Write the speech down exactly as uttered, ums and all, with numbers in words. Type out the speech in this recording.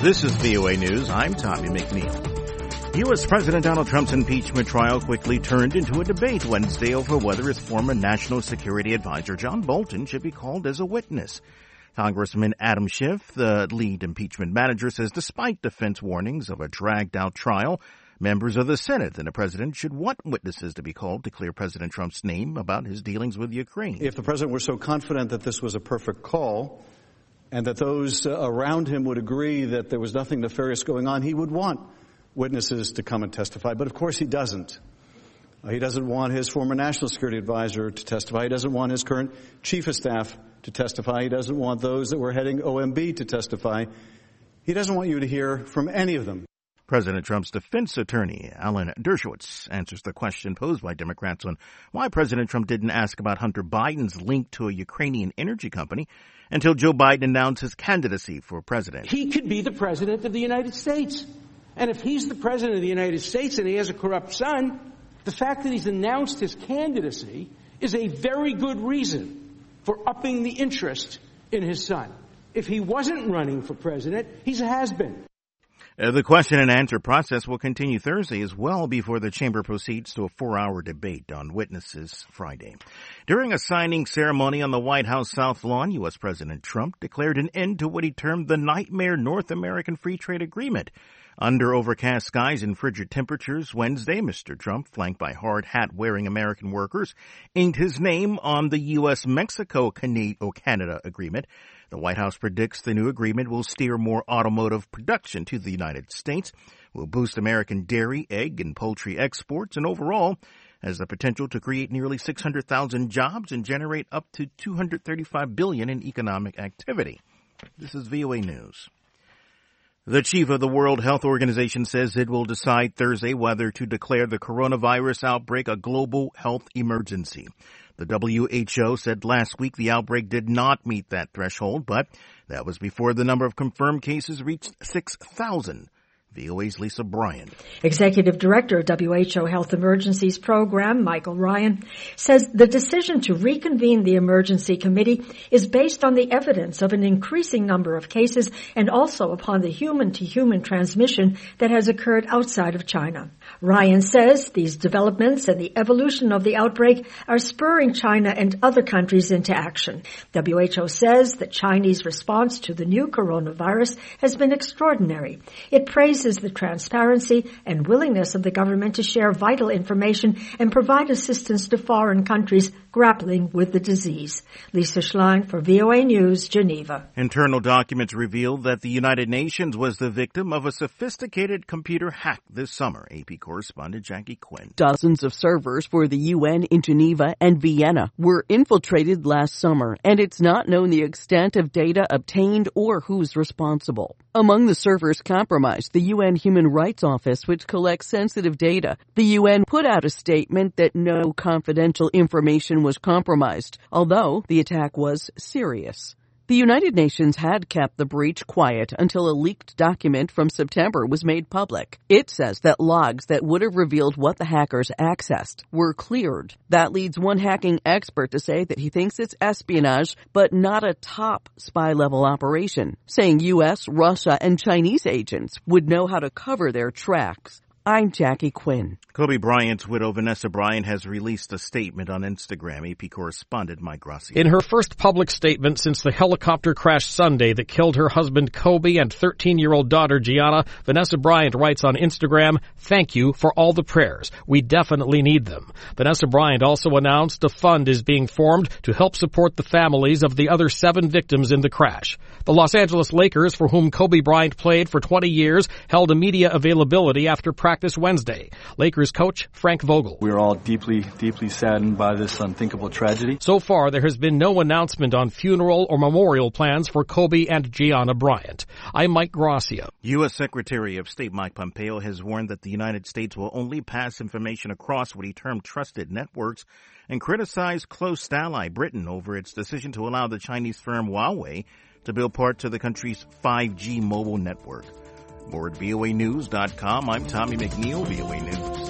This is V O A News. I'm Tommy McNeil. U S. President Donald Trump's impeachment trial quickly turned into a debate Wednesday over whether his former National Security Advisor John Bolton should be called as a witness. Congressman Adam Schiff, the lead impeachment manager, says despite defense warnings of a dragged-out trial, members of the Senate and the president should want witnesses to be called to clear President Trump's name about his dealings with Ukraine. If the president were so confident that this was a perfect call and that those around him would agree that there was nothing nefarious going on, he would want witnesses to come and testify. But of course he doesn't. Uh, he doesn't want his former national security advisor to testify. He doesn't want his current chief of staff to testify. He doesn't want those that were heading O M B to testify. He doesn't want you to hear from any of them. President Trump's defense attorney, Alan Dershowitz, answers the question posed by Democrats on why President Trump didn't ask about Hunter Biden's link to a Ukrainian energy company until Joe Biden announced his candidacy for president. He could be the president of the United States. And if he's the president of the United States and he has a corrupt son, the fact that he's announced his candidacy is a very good reason for upping the interest in his son. If he wasn't running for president, he's a has-been. Uh, the question and answer process will continue Thursday as well before the chamber proceeds to a four-hour debate on witnesses Friday. During a signing ceremony on the White House South Lawn, U S. President Trump declared an end to what he termed the nightmare North American Free Trade Agreement. Under overcast skies and frigid temperatures Wednesday, Mister Trump, flanked by hard hat-wearing American workers, inked his name on the U S Mexico Canada agreement. The White House predicts the new agreement will steer more automotive production to the United States, will boost American dairy, egg, and poultry exports, and overall has the potential to create nearly six hundred thousand jobs and generate up to two hundred thirty-five billion dollars in economic activity. This is V O A News. The chief of the World Health Organization says it will decide Thursday whether to declare the coronavirus outbreak a global health emergency. The W H O said last week the outbreak did not meet that threshold, but that was before the number of confirmed cases reached six thousand. V O A's Lisa Bryant. Executive Director of W H O Health Emergencies Program, Michael Ryan, says the decision to reconvene the emergency committee is based on the evidence of an increasing number of cases and also upon the human-to-human transmission that has occurred outside of China. Ryan says these developments and the evolution of the outbreak are spurring China and other countries into action. W H O says the Chinese response to the new coronavirus has been extraordinary. It praises the transparency and willingness of the government to share vital information and provide assistance to foreign countries grappling with the disease. Lisa Schlein for V O A News, Geneva. Internal documents reveal that the United Nations was the victim of a sophisticated computer hack this summer. A P correspondent Jackie Quinn. Dozens of servers for the U N in Geneva and Vienna were infiltrated last summer, and it's not known the extent of data obtained or who's responsible. Among the servers compromised, the U N Human Rights Office, which collects sensitive data. The U N put out a statement that no confidential information was compromised, although the attack was serious. The United Nations had kept the breach quiet until a leaked document from September was made public. It says that logs that would have revealed what the hackers accessed were cleared. That leads one hacking expert to say that he thinks it's espionage, but not a top spy-level operation, saying U S, Russia, and Chinese agents would know how to cover their tracks. I'm Jackie Quinn. Kobe Bryant's widow, Vanessa Bryant, has released a statement on Instagram. A P correspondent Mike Gracia. In her first public statement since the helicopter crash Sunday that killed her husband Kobe and thirteen-year-old daughter Gianna, Vanessa Bryant writes on Instagram, "Thank you for all the prayers. We definitely need them." Vanessa Bryant also announced a fund is being formed to help support the families of the other seven victims in the crash. The Los Angeles Lakers, for whom Kobe Bryant played for twenty years, held a media availability after practice Wednesday. Lakers coach Frank Vogel. We are all deeply, deeply saddened by this unthinkable tragedy. So far, there has been no announcement on funeral or memorial plans for Kobe and Gianna Bryant. I'm Mike Gracia. U S. Secretary of State Mike Pompeo has warned that the United States will only pass information across what he termed trusted networks and criticized close ally Britain over its decision to allow the Chinese firm Huawei to build parts of the country's five G mobile network. More at V O A news dot com. I'm Tommy McNeil, V O A News.